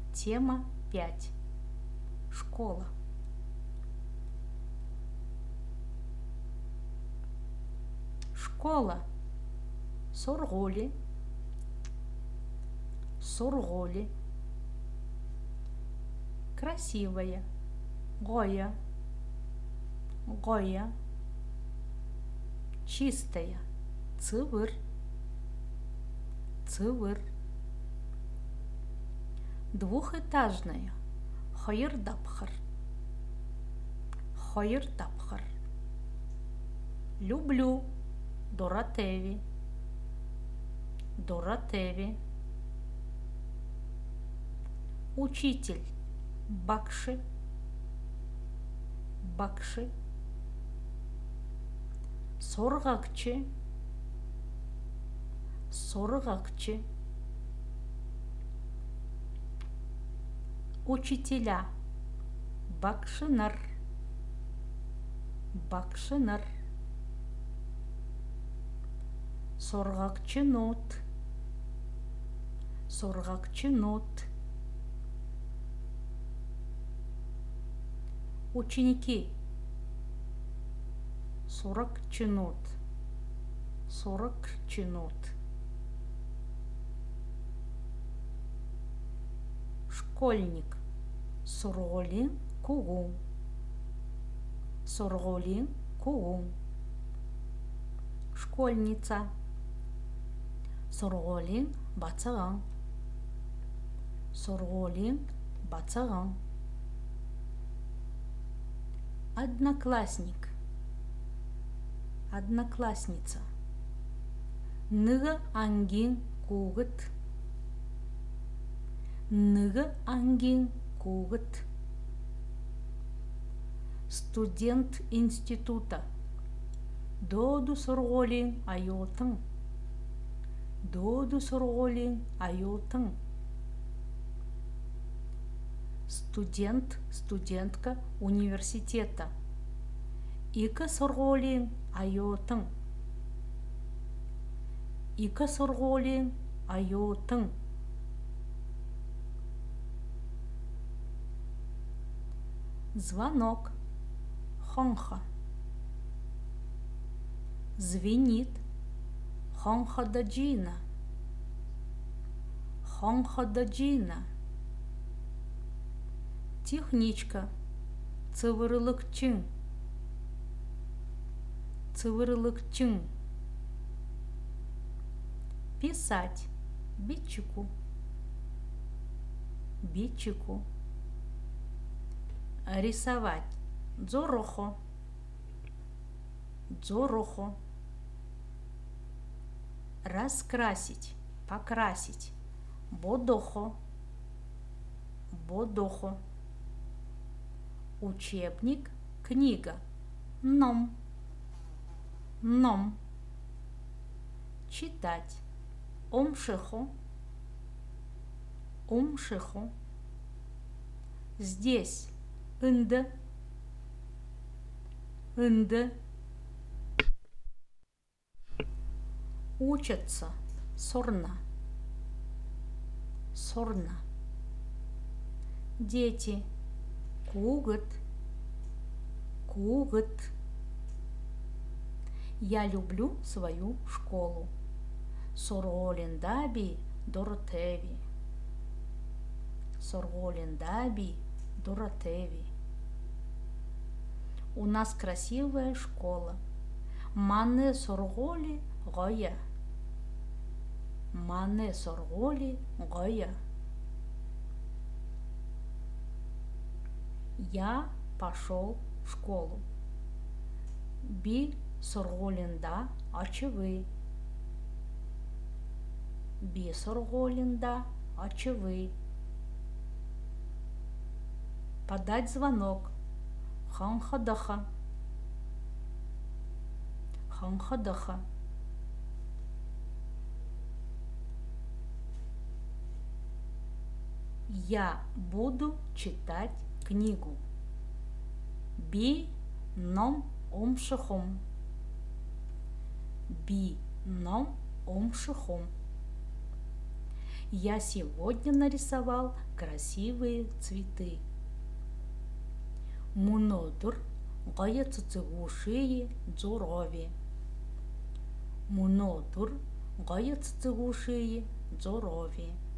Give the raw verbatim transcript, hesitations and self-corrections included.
Тема пять. Школа. Школа. Сорголи. Сорголи. Красивая. Гоя. Гоя. Чистая. Цывыр. Цывыр. Двухэтажная. Хайырдапхар. Хайырдапхар. Люблю. Доратеви. Доратеви. Учитель. Бакши. Бакши. Соргакчы. Соргакчы. Учителя. Бакшынар. Бакшынар. Соргакчы нот. Соргакчы нот. Ученики. Сорок чинот. Сорок чинот. Школьник. Сорголин кугу. Сорголин кугу. Школьница. Сорголин бацаган. Сорголин бацаган. Одноклассник. Одноклассница. Ныга ангин кугыт. Ныга ангин кугыт. Студент института. Доду сорголин айотың. Доду сорголин айотың. Студент, студентка университета. Ика сорголин айотың. Ика сорголин айотың. Звонок. Хонха. Звенит. Хонха даджина. Хонха даджина. Техничка. Цывырлыкчың. Цывырлыкчың. Писать. Бичику. Бичику. Рисовать. Дзорохо. Дзорохо. Раскрасить. Покрасить. Бодохо. Бодохо. Учебник. Книга. Ном. Ном. Читать. Омшихо. Омшихо. Здесь. Инда. Инда. Учатся. Сорна. Сорна. Дети. Кугыт. Кугыт. Я люблю свою школу. Сорголин даби Доротеви. Сорголин даби Доротеви. У нас красивая школа. Мане сорголи гоя. Мане сорголи гоя. Я пошел в школу. Би сорголинда очевы. Би сорголинда очевы. Подать звонок. Ханхадаха. Ханхадаха. Я буду читать книгу. Би ном омшихом. Би ном омшихом. Я сегодня нарисовал красивые цветы. Мунодур гая цуцугушие дзурови. Мунодур гая цуцугушие дзурови.